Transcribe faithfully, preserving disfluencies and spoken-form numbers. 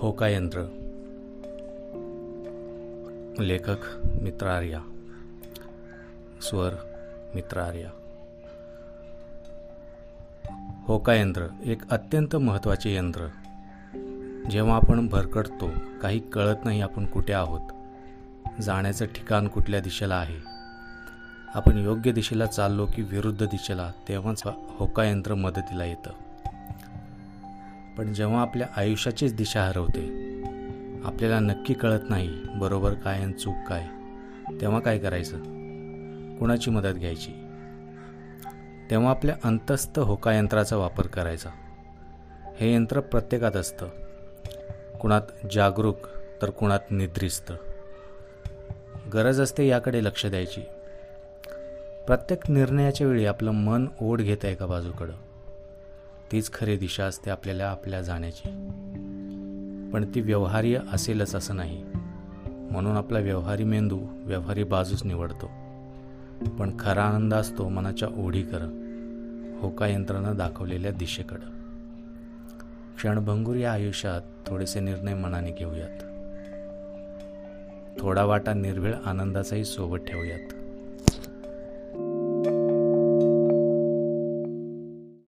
होकायंत्र. लेखक मित्र आर्या. स्वर मित्र आर्या. होकायंत्र एक अत्यंत महत्त्वाचे यंत्र. जेव्हा आपण भरकटतो, काही कळत नाही आपण कुठे आहोत, जाण्याचं ठिकाण कुठल्या दिशेला आहे, आपण योग्य दिशेला चाललो की विरुद्ध दिशेला, तेव्हाच होकायंत्र मदतीला येतं. पण जेव्हा आपल्या आयुष्याचीच दिशा हरवते, आपल्याला नक्की कळत नाही बरोबर काय आणि चूक काय, तेव्हा काय करायचं, कुणाची मदत घ्यायची? तेव्हा आपल्या अंतस्थ होकायंत्राचा वापर करायचा. हे यंत्र प्रत्येकात असतं, कुणात जागरूक तर कुणात निद्रिस्त. गरज असते याकडे लक्ष द्यायची. प्रत्येक निर्णयाच्या वेळी आपलं मन ओढ घेत आहे एका बाजूकडं, तीच खरी दिशा असते आपल्याला आपल्या जाण्याची. पण ती व्यवहार्य असेलच असं नाही, म्हणून आपला व्यवहारी मेंदू व्यवहारी बाजूच निवडतो. पण खरा आनंद असतो मनाच्या ओढीकडं, होकायंत्रानं दाखवलेल्या दिशेकडं. क्षणभंगूर या आयुष्यात थोडेसे निर्णय मनाने घेऊयात, थोडा वाटा निर्भीळ आनंदाचाही सोबत ठेवूयात.